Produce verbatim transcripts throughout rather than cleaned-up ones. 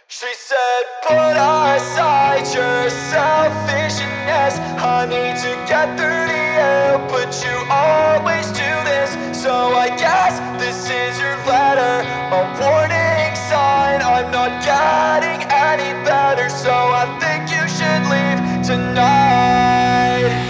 She said, put aside your selfishness. I need to get through to you, but you always do this. So I guess this is your letter, a warning sign. I'm not getting any better, so I think you should leave tonight.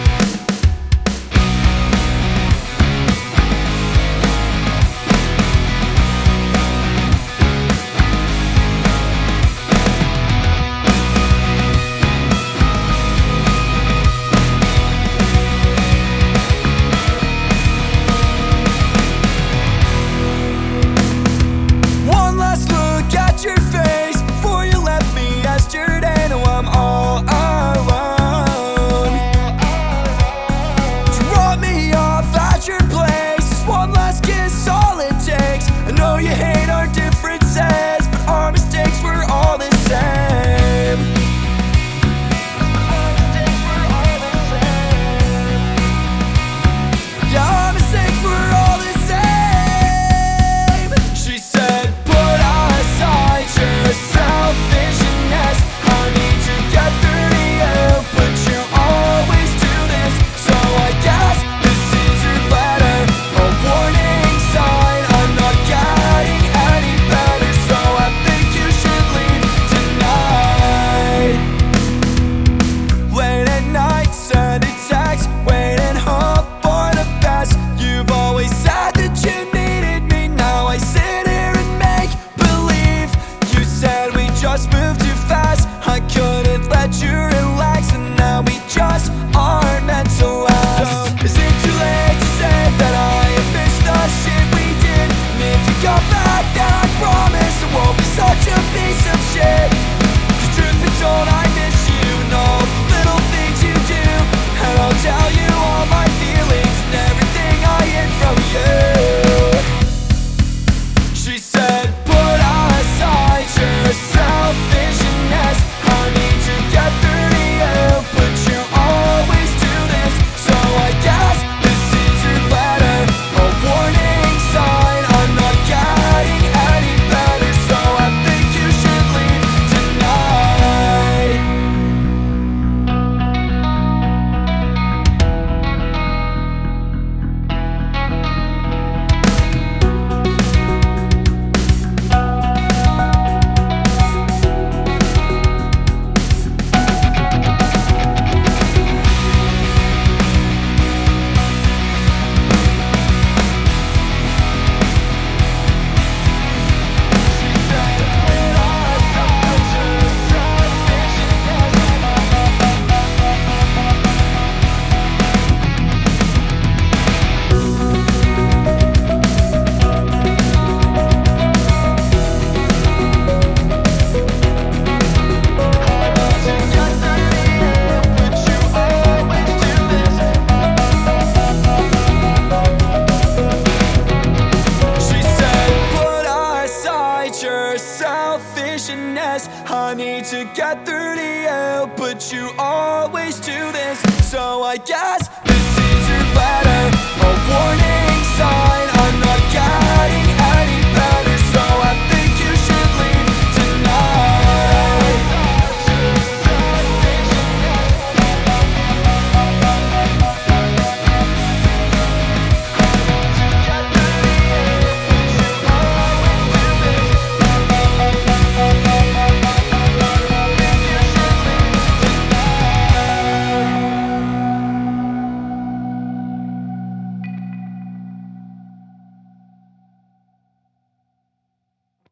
Your face before you left me yesterday. Now I'm all alone. Drop me off at your place. Just one last kiss, all it takes. I know you hate our differences, but our mistakes were all the same. Yeah, our mistakes were all the same. She said, selfishness. I need to get through to you, but you always do this. So I guess this is your letter, a warning sign. I'm not getting any better, so I think you should leave tonight. Late at night, send a text, wait and hope for the best. You've always said that you needed me. Now I sit here and make believe. You said we just moved too fast. I couldn't let you relax, and now we just aren't meant to last. So, is it too late to say that I have missed the shit we did? And if you come back, then I promise it won't be such a piece of shit. 'Cause truth be told, I miss you and all the little things you do. And I'll tell you all my feelings and everything I hid from you. She said, put aside your selfishness. I need to get through to you, but you always do this. So I guess this is your letter, a warning sign. I'm not getting any better, so I think you should leave tonight. Your selfishness. I need to get through to you, but you always do this. So I guess this is your letter, a warning sign. I'm not getting